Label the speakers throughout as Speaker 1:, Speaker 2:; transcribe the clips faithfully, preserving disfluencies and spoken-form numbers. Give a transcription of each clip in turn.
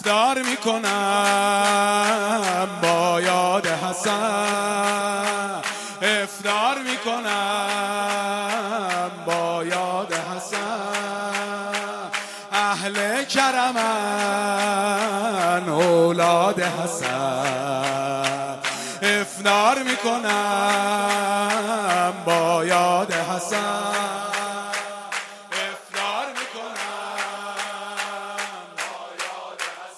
Speaker 1: افطار میکنم با یاد حسن، افطار میکنم با یاد حسن. اهل کرمن اولاد حسن، افطار میکنم با یاد حسن، افطار میکنم با یاد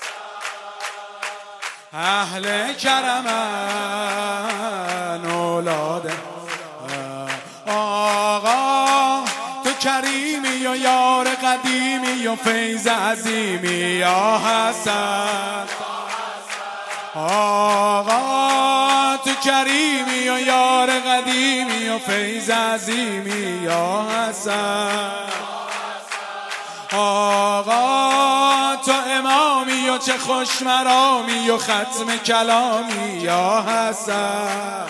Speaker 1: حسن. اهل کرمن اولاد آقا تو کریمی و یار قدیمی و فیض عظیمی یا حسن. آقا تو کریمی و یار قدیمی و فیض عظیمی یا حسن. آقا تو امامی و چه خوش مرامی و ختم کلامی یا حسن.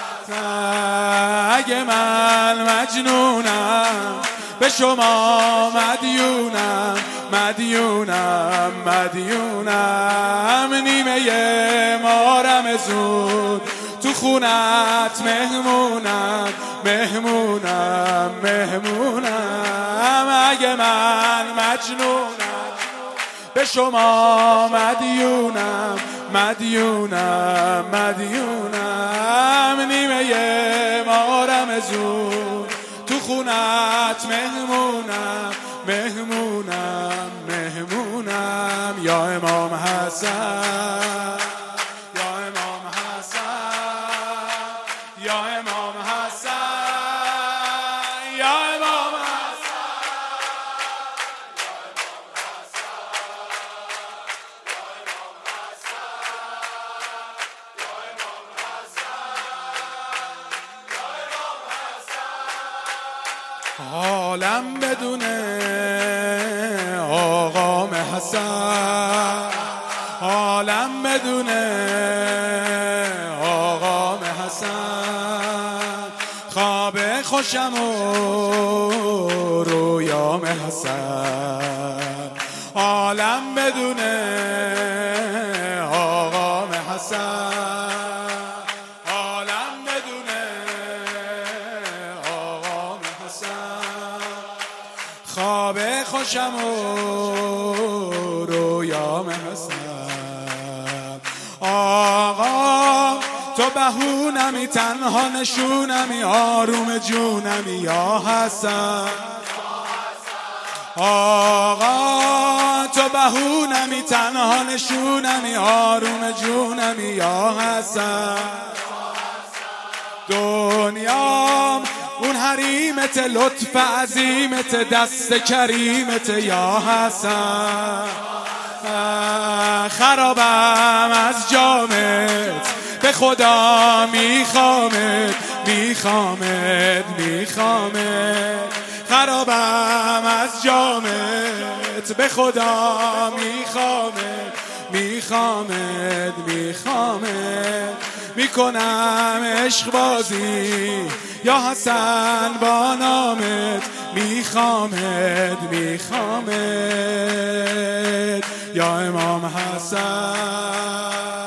Speaker 1: اگه من مجنونم به شما مدیونم، مدیونم مدیونم. نیمه مارم زود تو خونت مهمونم، مهمونم مهمونم. اگه من مجنونم به شما مدیونم، مدیونم مدیونم. نیمه مارم زود تو خونت مهمونم، مهمونم مهمونم. یا امام حسن، یا امام حسن، یا امام حسن، یا امام عالم بدونه آقام حسن، عالم بدونه آقام حسن. خواب خوشم و رویام حسن، عالم بدونه آقام حسن، عالم بدونه آقام حسن. خواب خوشم و رویام حسن. آقا تو بهونمی تنها نشونمی آروم جونمی یا حسن. آقا تو بهونمی تنها نشونمی آروم جونمی یا حسن. دنیام اون حریمت لطف عظیمت دست کریمت یا حسن. خرابم از جامت به خدا میخوامت، میخوامت میخوامت. خرابم از جامت به خدا میخوامت، میخوامت میخوامت. میکنم عشق بازی یا حسن با نامت، میخوامت میخوامت. یا امام حسن،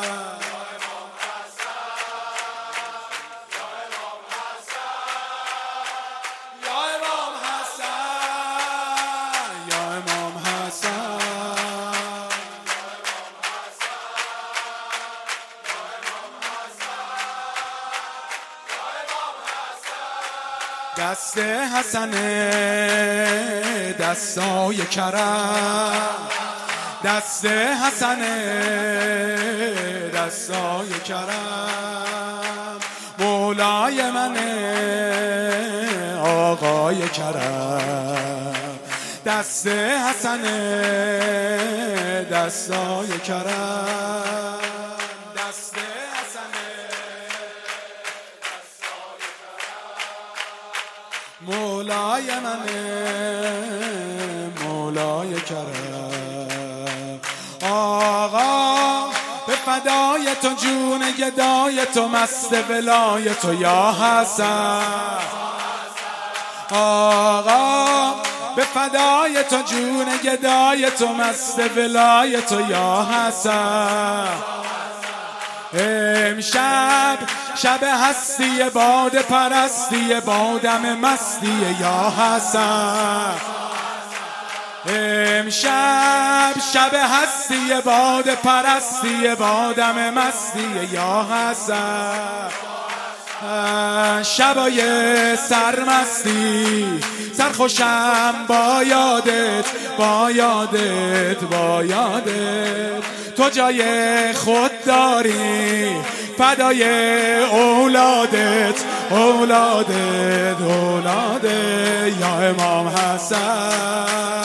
Speaker 1: دست حسن دستای کرم، دست حسن دستای کرم. مولای من آقای کرم، دست حسن دستای کرم، دست حسن دستای کرم. مولای من مولای کرم. آقا به فدای تو جون گدای تو مست ولای تو یا حسن. آقا به فدای تو جون گدای تو مست ولای تو یا حسن. امشب شب هستی باد پرستی بادم مستی یا حسن. امشب شب هستی باد پرستی بادم مستی یا حسن. شبای سرمستی سرخوشم با یادت با یادت با یادت. تو جای خود داری فدای اولادت اولادت اولادت یا امام حسن.